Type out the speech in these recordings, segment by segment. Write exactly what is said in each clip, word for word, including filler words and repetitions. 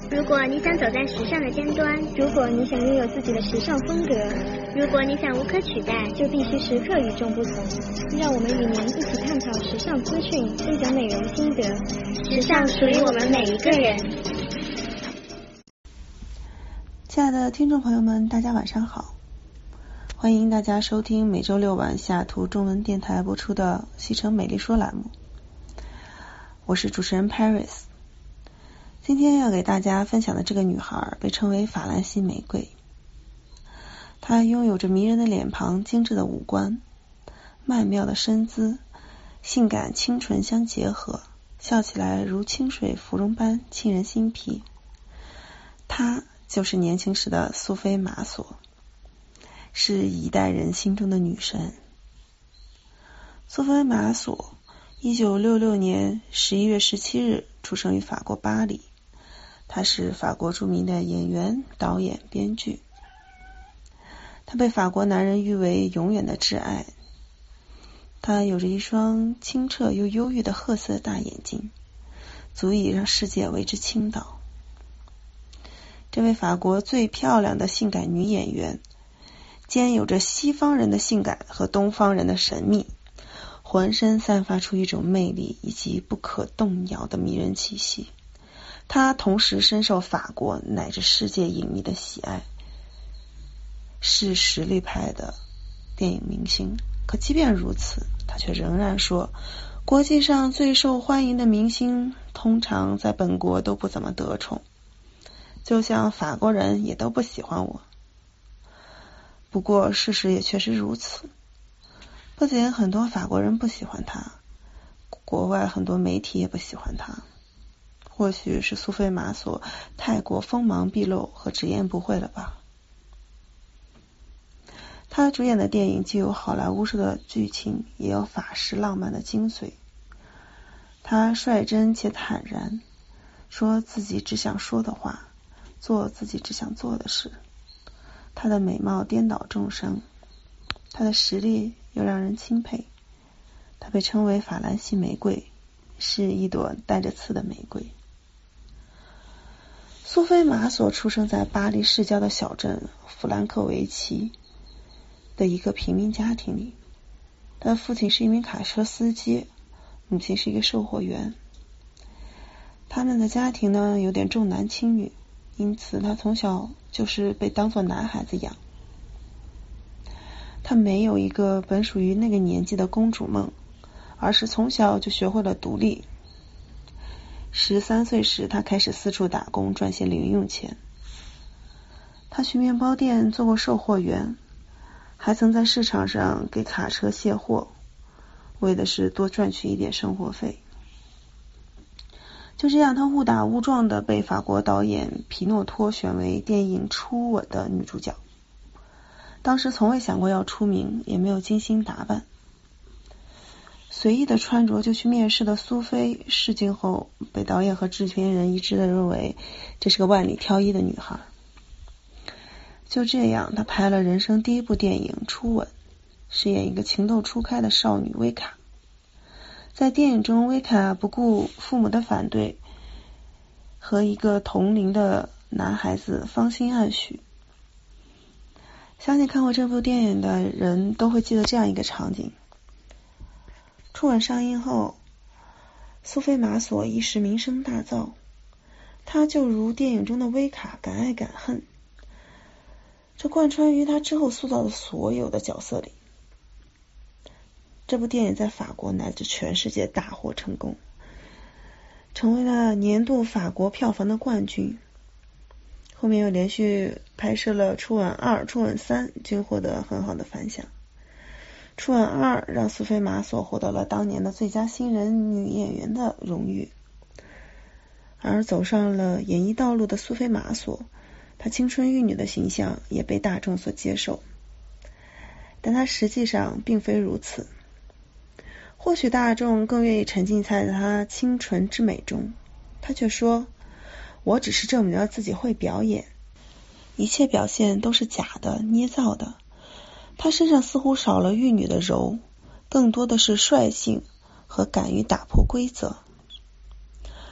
如果你想走在时尚的尖端， 如果你想拥有自己的时尚风格， 如果你想无可取代， 就必须时刻与众不同。让我们与您一起探讨时尚资讯，分享美容心得。 时尚属于我们每一个人。 亲爱的听众朋友们，大家晚上好，欢迎大家收听每周六晚西雅图中文电台播出的西城美丽说栏目，我是主持人 Paris。 今天要给大家分享的这个女孩被称为法兰西玫瑰，她拥有着迷人的脸庞、精致的五官、曼妙的身姿，性感清纯相结合，笑起来如清水芙蓉般沁人心脾。她就是年轻时的苏菲玛索，是一代人心中的女神。苏菲玛索一九六六年十一月十七日出生于法国巴黎，她是法国著名的演员、导演、编剧。她被法国男人誉为永远的挚爱。她有着一双清澈又忧郁的褐色大眼睛，足以让世界为之倾倒。这位法国最漂亮的性感女演员，兼有着西方人的性感和东方人的神秘，浑身散发出一种魅力以及不可动摇的迷人气息。她同时深受法国乃至世界影迷的喜爱，是实力派的电影明星。可即便如此，她却仍然说，国际上最受欢迎的明星通常在本国都不怎么得宠，就像法国人也都不喜欢我。不过事实也确实如此，不仅很多法国人不喜欢他，国外很多媒体也不喜欢他。或许是苏菲玛索太过锋芒毕露和直言不讳了吧。他主演的电影既有好莱坞式的剧情，也有法式浪漫的精髓。他率真且坦然，说自己只想说的话，做自己只想做的事。她的美貌颠倒众生，她的实力又让人钦佩。她被称为法兰西玫瑰，是一朵带着刺的玫瑰。苏菲玛索出生在巴黎市郊的小镇弗兰克维奇的一个平民家庭里。她的父亲是一名卡车司机，母亲是一个售货员。他们的家庭呢有点重男轻女，因此他从小就是被当作男孩子养。他没有一个本属于那个年纪的公主梦，而是从小就学会了独立。十三岁时，他开始四处打工赚些零用钱。他去面包店做过售货员，还曾在市场上给卡车卸货，为的是多赚取一点生活费。就这样，她误打误撞地被法国导演皮诺托选为电影《初吻》的女主角。当时从未想过要出名，也没有精心打扮，随意的穿着就去面试的苏菲，试镜后被导演和制片人一致的认为这是个万里挑一的女孩。就这样，她拍了人生第一部电影《初吻》，饰演一个情窦初开的少女薇卡。在电影中，薇卡不顾父母的反对，和一个同龄的男孩子芳心暗许。相信看过这部电影的人都会记得这样一个场景。初吻上映后，苏菲玛索一时名声大噪，她就如电影中的薇卡，敢爱敢恨，这贯穿于她之后塑造的所有的角色里。这部电影在法国乃至全世界大获成功，成为了年度法国票房的冠军。后面又连续拍摄了初吻二、初吻三，均获得很好的反响。初吻二让苏菲玛索获得了当年的最佳新人女演员的荣誉。而走上了演艺道路的苏菲玛索，她青春玉女的形象也被大众所接受，但她实际上并非如此。或许大众更愿意沉浸在她清纯之美中，她却说，我只是证明了自己会表演，一切表现都是假的、捏造的。她身上似乎少了玉女的柔，更多的是率性和敢于打破规则。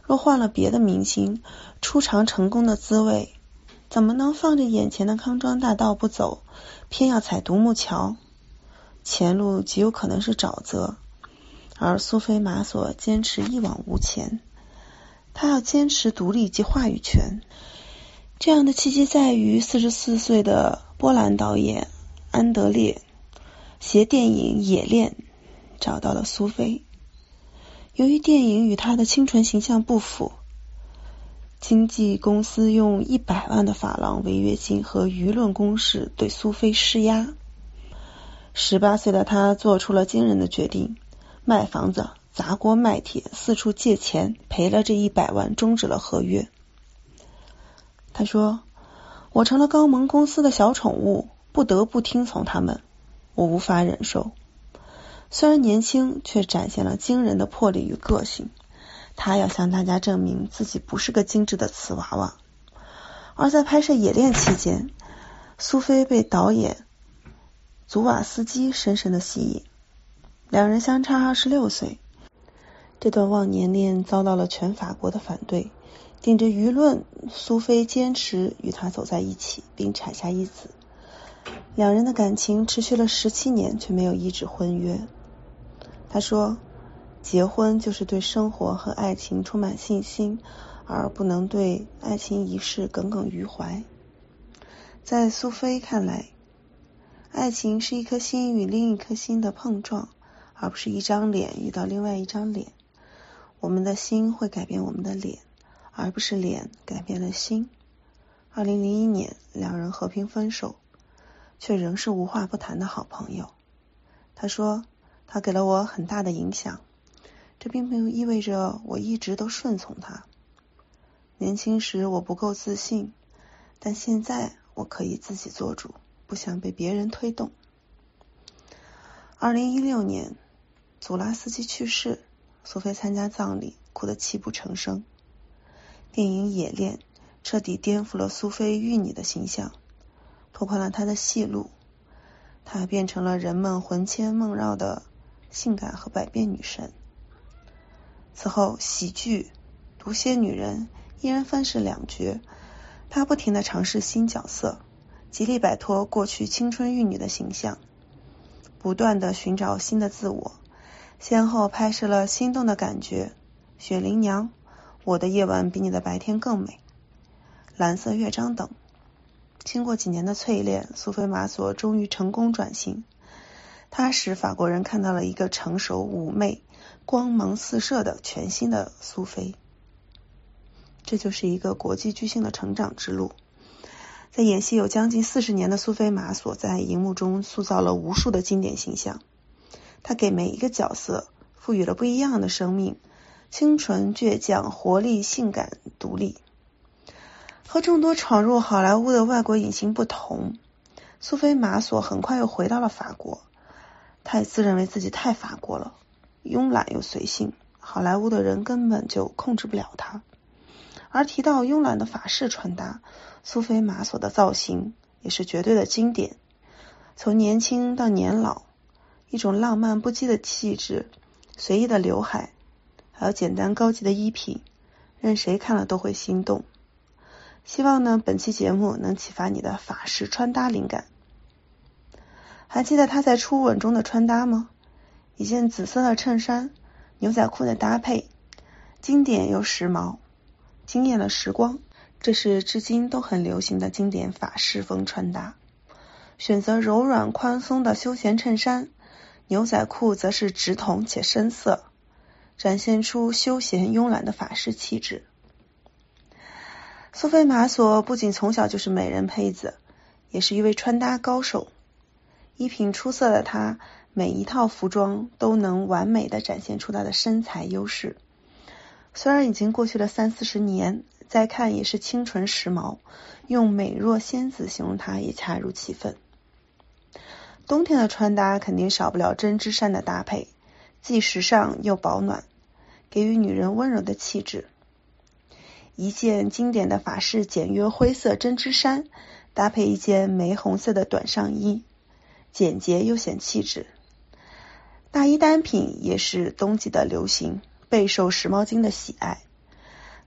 若换了别的明星，出场成功的滋味，怎么能放着眼前的康庄大道不走，偏要踩独木桥？前路极有可能是沼泽，而苏菲玛索坚持一往无前，他要坚持独立及话语权。这样的契机在于四十四岁的波兰导演安德烈携电影《冶炼》找到了苏菲。由于电影与他的清纯形象不符，经纪公司用一百万的法郎违约金和舆论攻势对苏菲施压。十八岁的他做出了惊人的决定，卖房子、砸锅卖铁，四处借钱，赔了这一百万，终止了合约。他说，我成了高蒙公司的小宠物，不得不听从他们，我无法忍受。虽然年轻，却展现了惊人的魄力与个性。他要向大家证明自己不是个精致的瓷娃娃。而在拍摄《冶炼》期间，苏菲被导演祖瓦斯基深深的吸引，两人相差二十六岁。这段忘年恋遭到了全法国的反对，顶着舆论，苏菲坚持与他走在一起，并产下一子。两人的感情持续了十七年，却没有一纸婚约。他说，结婚就是对生活和爱情充满信心，而不能对爱情一事耿耿于怀。在苏菲看来，爱情是一颗心与另一颗心的碰撞，而不是一张脸遇到另外一张脸。我们的心会改变我们的脸，而不是脸改变了心。二零零一年，两人和平分手，却仍是无话不谈的好朋友。他说，他给了我很大的影响，这并没有意味着我一直都顺从他。年轻时我不够自信，但现在我可以自己做主，不想被别人推动。二零一六年，祖拉斯基去世，苏菲参加葬礼，哭得泣不成声。电影《冶炼》彻底颠覆了苏菲玉女的形象，拓宽了她的戏路，她变成了人们魂牵梦绕的性感和百变女神。此后，喜剧、毒蝎女人一人分饰两角，她不停地尝试新角色，极力摆脱过去青春玉女的形象，不断地寻找新的自我，先后拍摄了《心动的感觉》、《雪灵娘》、《我的夜晚比你的白天更美》、《蓝色乐章》等。经过几年的淬炼，苏菲玛索终于成功转型。她使法国人看到了一个成熟、妩媚、光芒四射的全新的苏菲。这就是一个国际巨星的成长之路。在演戏有将近四十年的苏菲玛索，在荧幕中塑造了无数的经典形象。她给每一个角色赋予了不一样的生命，清纯、倔强、活力、性感、独立。和众多闯入好莱坞的外国影星不同，苏菲玛索很快又回到了法国。她也自认为自己太法国了，慵懒又随性，好莱坞的人根本就控制不了她。而提到慵懒的法式穿搭，苏菲玛索的造型也是绝对的经典。从年轻到年老，一种浪漫不羁的气质，随意的刘海，还有简单高级的衣品，任谁看了都会心动。希望呢，本期节目能启发你的法式穿搭灵感。还记得她在初吻中的穿搭吗？一件紫色的衬衫，牛仔裤的搭配，经典又时髦，惊艳了时光。这是至今都很流行的经典法式风穿搭。选择柔软宽松的休闲衬衫，牛仔裤则是直筒且深色，展现出休闲慵懒的法式气质。苏菲玛索不仅从小就是美人胚子，也是一位穿搭高手。衣品出色的她，每一套服装都能完美地展现出她的身材优势。虽然已经过去了三四十年，再看也是清纯时髦，用美若仙子形容她也恰如其分。冬天的穿搭肯定少不了针织衫的搭配，既时尚又保暖，给予女人温柔的气质。一件经典的法式简约灰色针织衫，搭配一件玫红色的短上衣，简洁又显气质。大衣单品也是冬季的流行，备受时髦精的喜爱。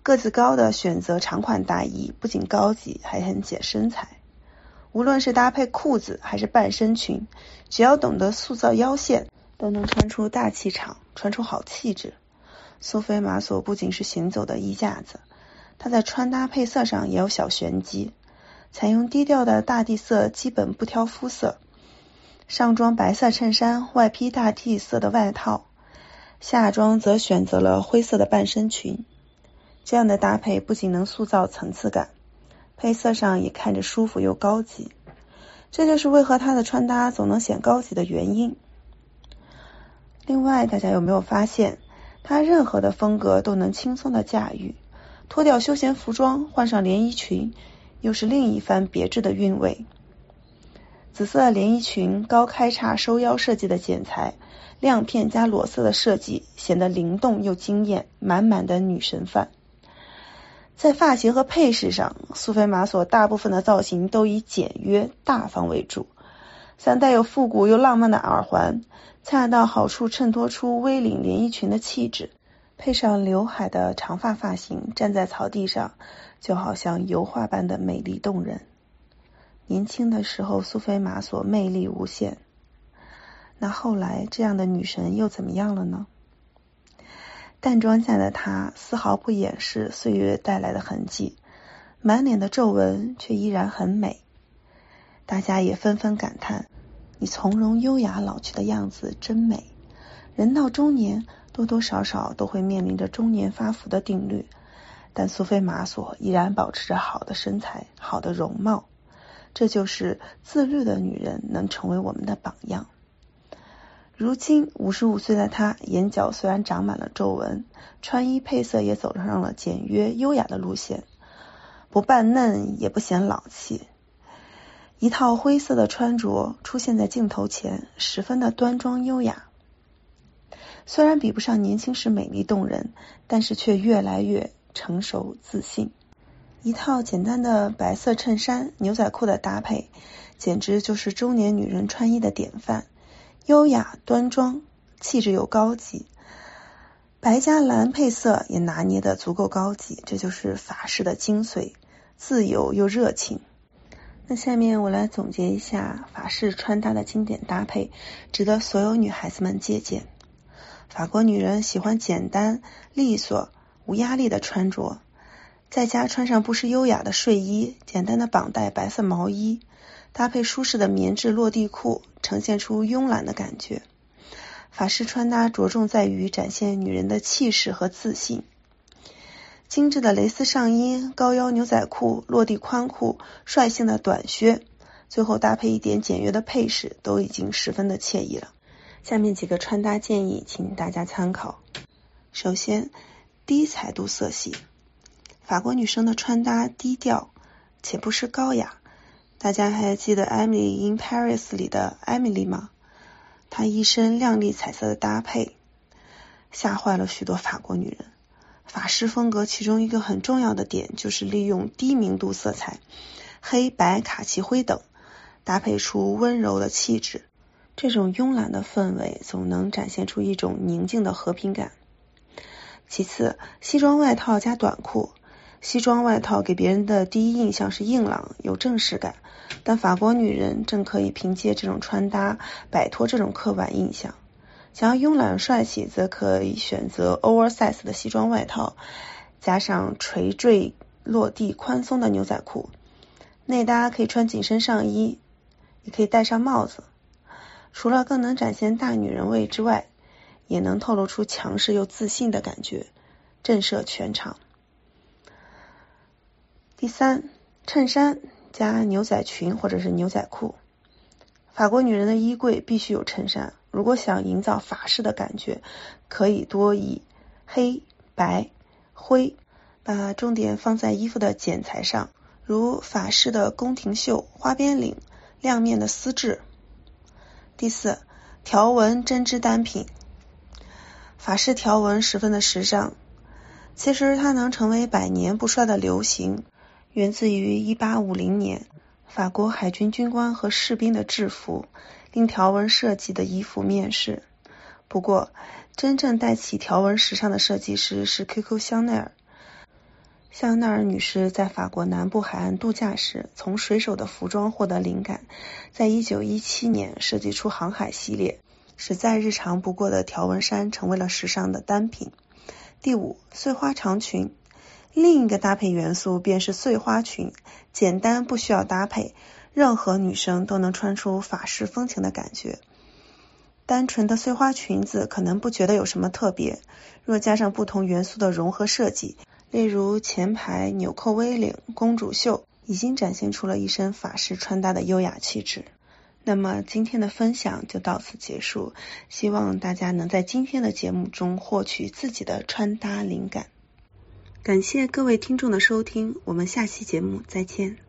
个子高的选择长款大衣，不仅高级，还很显身材。无论是搭配裤子还是半身裙，只要懂得塑造腰线，都能穿出大气场，穿出好气质。苏菲玛索不仅是行走的衣架子，她在穿搭配色上也有小玄机，采用低调的大地色，基本不挑肤色，上装白色衬衫，外披大地色的外套，下装则选择了灰色的半身裙。这样的搭配不仅能塑造层次感，配色上也看着舒服又高级，这就是为何她的穿搭总能显高级的原因。另外，大家有没有发现，她任何的风格都能轻松的驾驭，脱掉休闲服装，换上连衣裙，又是另一番别致的韵味。紫色连衣裙高开叉收腰设计的剪裁，亮片加裸色的设计，显得灵动又惊艳，满满的女神范。在发型和配饰上，苏菲玛索大部分的造型都以简约大方为主，像带有复古又浪漫的耳环，恰到好处衬托出 V 领连衣裙的气质，配上刘海的长发发型，站在草地上就好像油画般的美丽动人。年轻的时候，苏菲玛索魅力无限，那后来这样的女神又怎么样了呢？淡妆下的她丝毫不掩饰岁月带来的痕迹，满脸的皱纹却依然很美。大家也纷纷感叹，你从容优雅老去的样子真美。人到中年，多多少少都会面临着中年发福的定律，但苏菲玛索依然保持着好的身材，好的容貌。这就是自律的女人能成为我们的榜样。如今五十五岁的她，眼角虽然长满了皱纹，穿衣配色也走上了简约优雅的路线，不扮嫩也不显老气。一套灰色的穿着出现在镜头前，十分的端庄优雅。虽然比不上年轻时美丽动人，但是却越来越成熟自信。一套简单的白色衬衫、牛仔裤的搭配，简直就是中年女人穿衣的典范，优雅端庄，气质又高级。白加蓝配色也拿捏得足够高级，这就是法式的精髓，自由又热情。那下面我来总结一下法式穿搭的经典搭配，值得所有女孩子们借鉴。法国女人喜欢简单、利索、无压力的穿着，在家穿上不失优雅的睡衣，简单的绑带白色毛衣，搭配舒适的棉质落地裤，呈现出慵懒的感觉。法式穿搭着重在于展现女人的气势和自信。精致的蕾丝上衣、高腰牛仔裤、落地宽裤、率性的短靴，最后搭配一点简约的配饰，都已经十分的惬意了。下面几个穿搭建议请大家参考。首先，低彩度色系。法国女生的穿搭低调且不失高雅，大家还记得 Emily in Paris 里的 Emily 吗？她一身亮丽彩色的搭配吓坏了许多法国女人。法式风格其中一个很重要的点就是利用低明度色彩，黑白卡其灰等，搭配出温柔的气质。这种慵懒的氛围总能展现出一种宁静的和平感。其次，西装外套加短裤。西装外套给别人的第一印象是硬朗有正式感，但法国女人正可以凭借这种穿搭摆脱这种刻板印象。想要慵懒帅气，则可以选择 oversize 的西装外套，加上垂坠落地宽松的牛仔裤，内搭可以穿紧身上衣，也可以戴上帽子。除了更能展现大女人味之外，也能透露出强势又自信的感觉，震慑全场。第三，衬衫加牛仔裙或者是牛仔裤。法国女人的衣柜必须有衬衫，如果想营造法式的感觉，可以多以黑、白、灰，把重点放在衣服的剪裁上，如法式的宫廷袖、花边领、亮面的丝质。第四，条纹针织单品。法式条纹十分的时尚，其实它能成为百年不衰的流行，源自于一八五零年法国海军军官和士兵的制服，令条纹设计的衣服面世。不过真正带起条纹时尚的设计师是 Coco 香奈儿。 香奈儿女士在法国南部海岸度假时，从水手的服装获得灵感，在一九一七年设计出航海系列，使再日常不过的条纹衫成为了时尚的单品。第五，碎花长裙。另一个搭配元素便是碎花裙，简单不需要搭配，任何女生都能穿出法式风情的感觉。单纯的碎花裙子可能不觉得有什么特别，若加上不同元素的融合设计，例如前排纽扣 V 领、公主袖，已经展现出了一身法式穿搭的优雅气质。那么今天的分享就到此结束，希望大家能在今天的节目中获取自己的穿搭灵感。感谢各位听众的收听，我们下期节目再见。